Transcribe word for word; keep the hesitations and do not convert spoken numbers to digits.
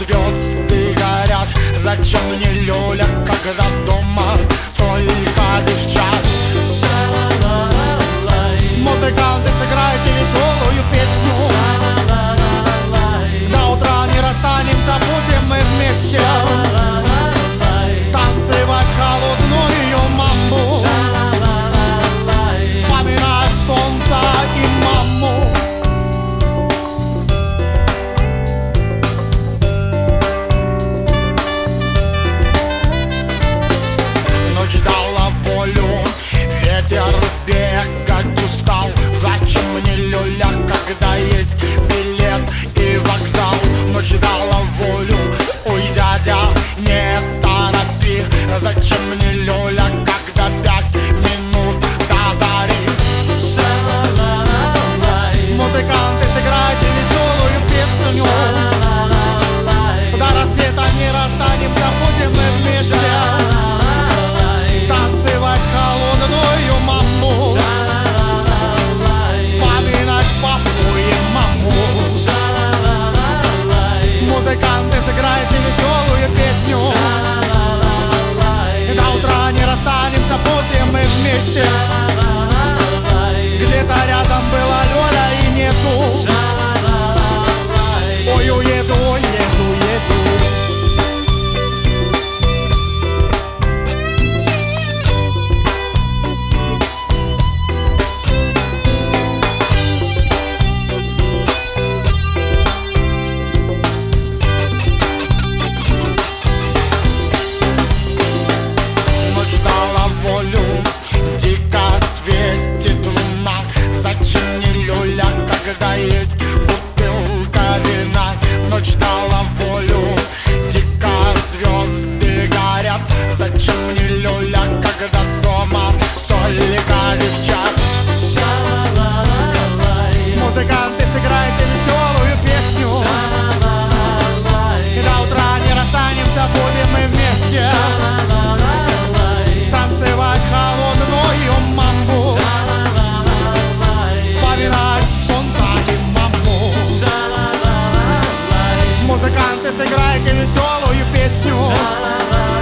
звезды горят. Зачем мне люля, когда дома столько девчат? Музыканты, сыграйте веселую песню. До утра не расстанемся, будем мы вместе танцевать холодную мамбу, вспоминать солнце и маму. Ночь дала волю, ветер бегать устал. Зачем мне люля, когда есть билет и вокзал? Ночь дала волю, ой, дядя, не торопи. Зачем мне люля, когда пять минут до зари? Музыканты, сыграйте веселую песню. До рассвета не расстанемся, будем мы вместе танцевать холодную маму, вспоминать папу и маму. Музыканты, сыграйте веселую песню. До утра не расстанемся, будем мы вместе. Где-то рядом была Лёля и нету. Ой, уеду, уеду, уеду. Когда есть бутылка вина, ночь дала волю, дико звезды горят. Зачем мне люля, когда дома столько девчат? Музыканты, сыграйте веселую песню. До утра не расстанемся, будем мы вместе танцевать холодную мамбу, вспоминать музыканты, сыграйте веселую песню.